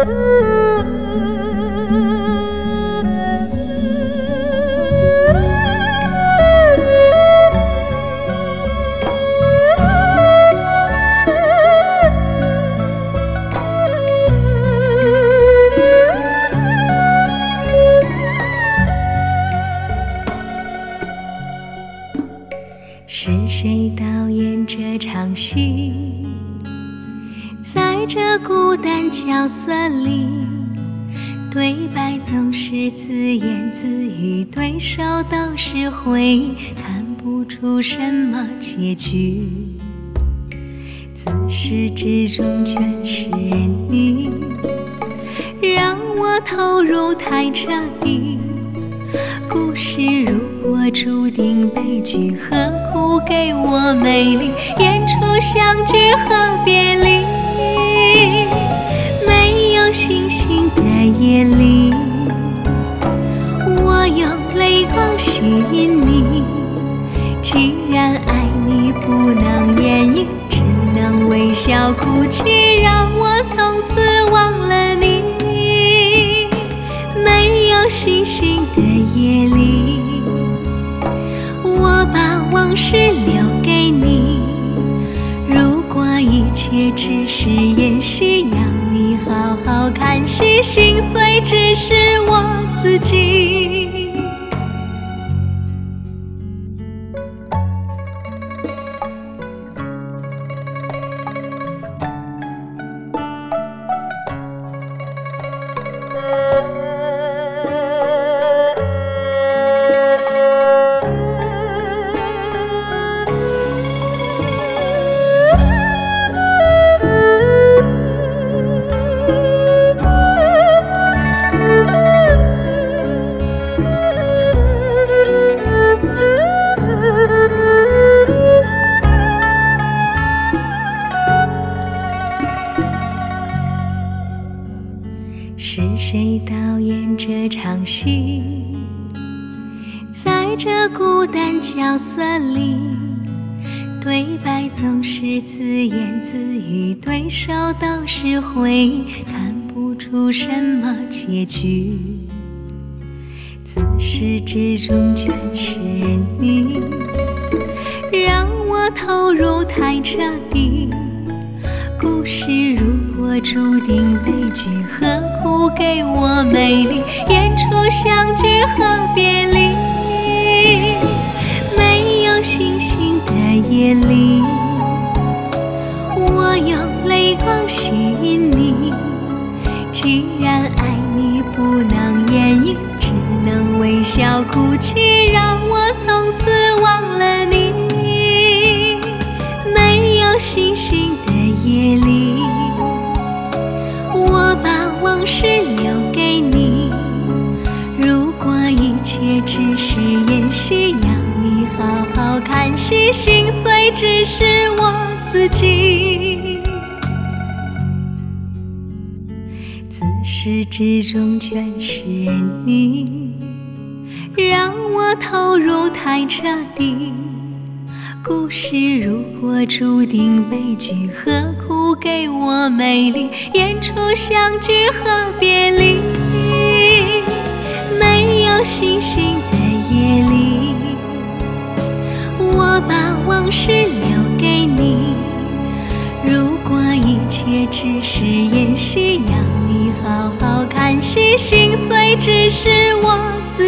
是谁导演这场戏？在这孤单角色里，对白总是自言自语，对手都是回忆，看不出什么结局。自始至终全是你，让我投入太彻底。故事如果注定悲剧，何苦给我美丽？演出相聚和别离，没有星星的夜里，我用泪光吸引你。既然爱你不能言语，只能微笑哭泣，让我从此忘了你。没有星星的夜里，我把往事留给你。如果一切只是演戏，要你好好看戏，心碎只是我自己。是谁导演这场戏？在这孤单角色里，对白总是自言自语，对手都是回忆，看不出什么结局。自始至终全是你，让我投入太彻底。故事如果注定悲剧，何苦给我美丽？演出相聚和别离，没有星星的夜里，我用泪光吸引你。既然爱你不能言语，只能微笑哭泣，让我从此忘了你。没有星星的夜里，我把往事留给你。如果一切只是演戏，要你好好看戏，心碎只是我自己。自始至终全是你，让我投入太彻底。故事如果注定悲剧，何苦给我美丽？演出相聚和别离，没有星星的夜里，我把往事留给你。如果一切只是演戏，要你好好看戏，心碎只是我自己。